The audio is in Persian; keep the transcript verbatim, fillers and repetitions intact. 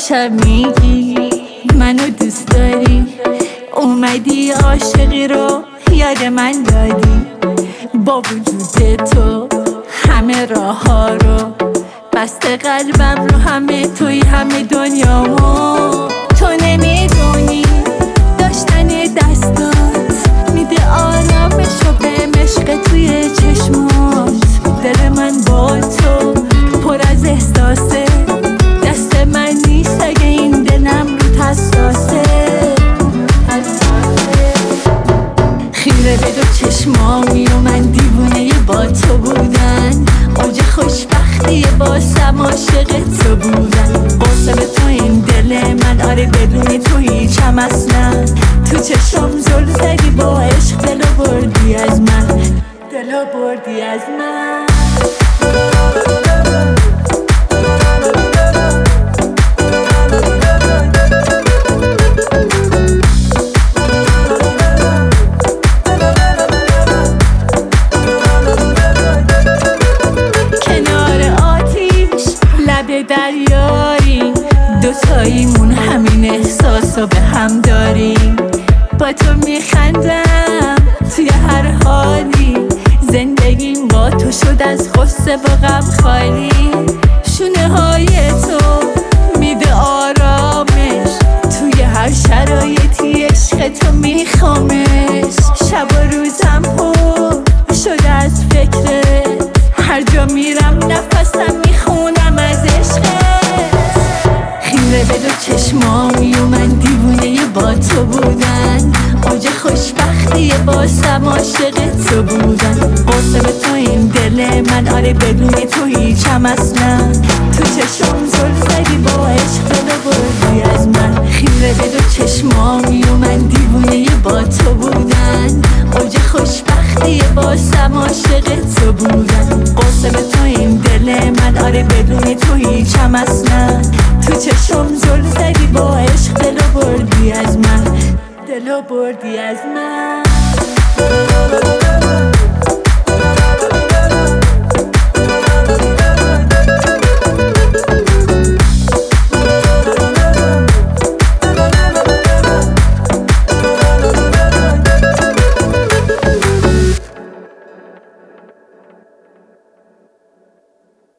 شب میگی منو دوست داری، اومدی عاشقی رو یاد من دادی. با وجود تو همه راه ها رو بسته، قلبم رو همه توی همه دنیامو. تو نمیدونی داشتن دستات میده آرامش و به مشق توی چشمات. دل من با تو پر از احساسه، دست من نیست اگه این دلم رو حساسه. خیره به دو چشمامی و من دیوونه با تو بودن. اوج خوشبختیه باسم عاشق تو بودن. قاسم تو این دل من، آره بدون تو هیچم اصلا. تو چشم زل زدی با عشق، دلو بردی از من، دلو بردی از من. دریایی دوتاییمون همین احساسو به هم داریم. با تو میخندم توی هر حالی، زندگیم با تو شد از غصه و غم خالی. شونه های تو میده آرامش، توی هر شرایطی عشق تو میخوامش. شب و روزم پر شده از فکرت، هر جا میرم نفسم میخونم از عشقت. خیره به دو چشمامی و من دیوونه با تو بودن. اوج خوشبختیه باسم عاشق تو بودن. قاسم تو این دل من، آره بدون تو هیچم اصلا. تو چشم زل زدی با عشق، دلو بردی از من. خیره به دو چشمامی و من دیوونه با تو بودن. اوج خوشبختیه باسم عاشق تو بودن. قاسم تو این دل من، آره بدون تو هیچم اصلا. تو چشم زل زدی با عشق، دلو بردی از من، دلو بردی از من.